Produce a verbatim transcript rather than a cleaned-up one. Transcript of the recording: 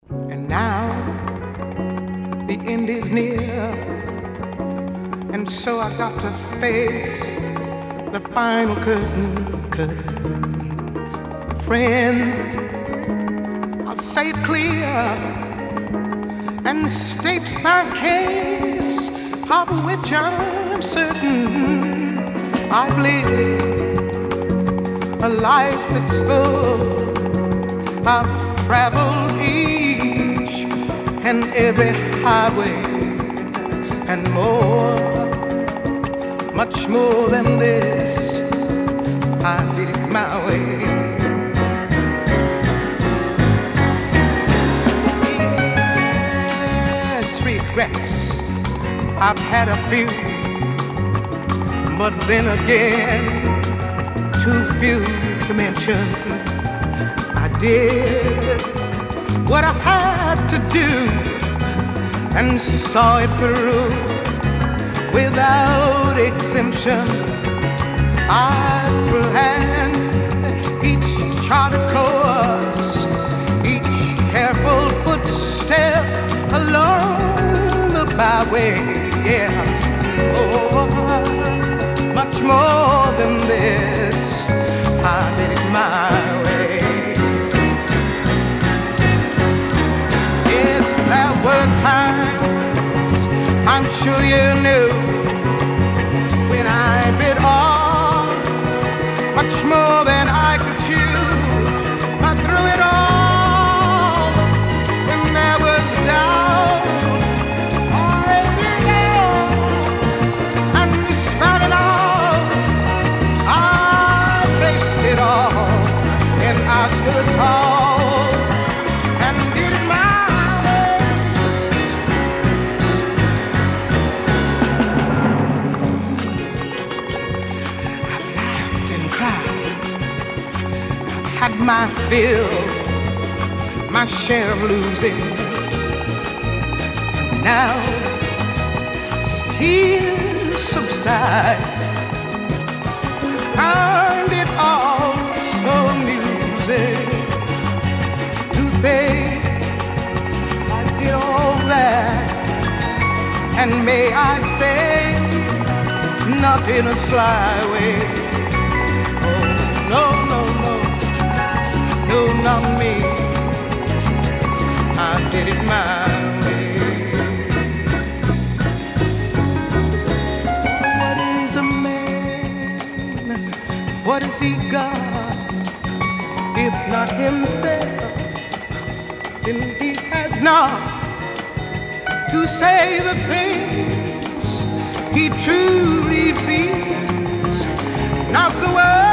And now the end is near, and so I got to face the final curtain, curtain. Friends, I'll say it clear and state my case, of which I'm certain. I've lived a life that's full. I've traveled each and every highway and more, much more than this. I did it my way. Yes, regrets, I've had a few, but then again, too few to mention. I did what I had to do and saw it through without exemption. I planned each charted course, each careful footstep along the byway. Yeah, oh, much more than this, I did it my way. Yes, there were times, I'm sure you knew, when I bit off much more than I could chew. I threw it all when there was doubt, already know, and despite it all, I faced it all, and I stood tall and did it my way. I've laughed and cried, I've had my fill, my share of losing. Now tears subside, found it all so amusing to think I did all that, and may I say, not in a sly way. Oh, no, no, no, no, not me. I did it my way. What is a man? What has he got? If not himself, then he has not to say the things he truly feels, not the words